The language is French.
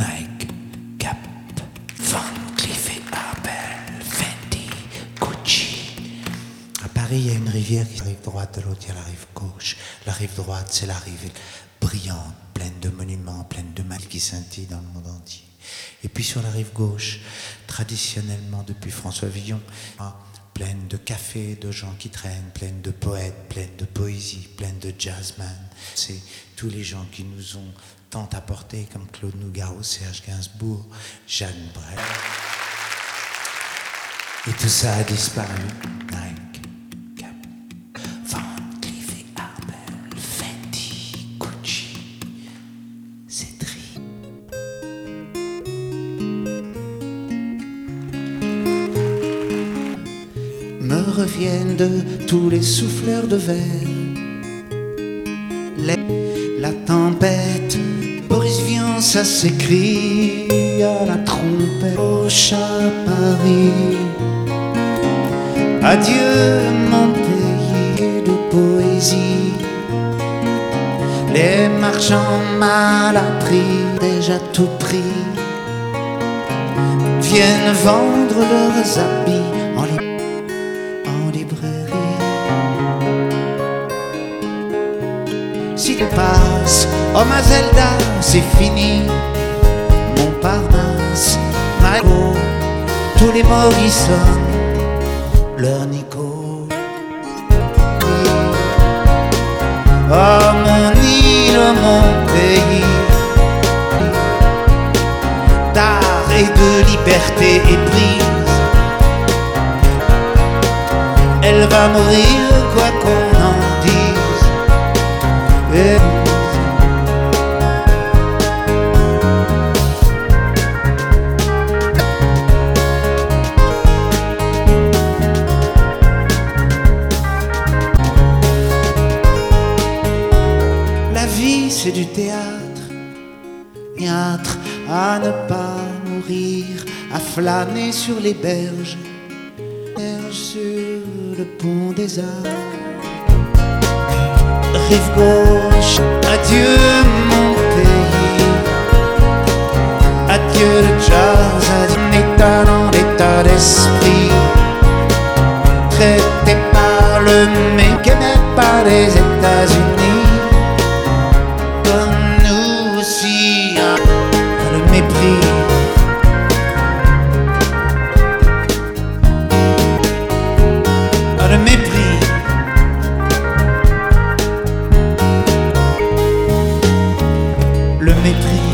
Nike, Gap, Van Cleef et Arpels, Fendi, Gucci. À Paris, il y a une rivière qui arrive droite, de l'autre, il y a la rive gauche. La rive droite, c'est la rive brillante, pleine de monuments, pleine de malles qui scintillent dans le monde entier. Et puis sur la rive gauche, traditionnellement depuis François Villon, pleine de cafés, de gens qui traînent, pleine de poètes, pleine de poésie, pleine de jazzman. C'est tous les gens qui nous ont tant apporté, comme Claude Nougaro, Serge Gainsbourg, Jeanne Brel. Et tout ça a disparu. Nike, Gap, Van Cleef et Arpels, Fendi, Gucci. C'est triste. Me reviennent de tous les souffleurs de verre. La tempête, Boris Vian, ça s'écrit à la trompette. Au chat Paris, adieu mon pays de poésie. Les marchands mal appris, déjà tout pris, viennent vendre leurs habits en librairie. Si tu passes, oh ma Zelda, c'est fini. Montparnasse, Mago, tous les Morrison, leur Nico. Oh mon île, mon pays, d'art et de liberté éprise. Elle va mourir quoi qu'on en dise. Et la vie c'est du théâtre, théâtre à ne pas mourir, à flâner sur les berges, sur le pont des Arts. Rive gauche, adieu mon pays, adieu le jazz, adieu l'état dans l'état d'esprit. Traité par le mec, aimé par les États-Unis, comme nous aussi, hein, le mépris. Le mépris. Le mépris.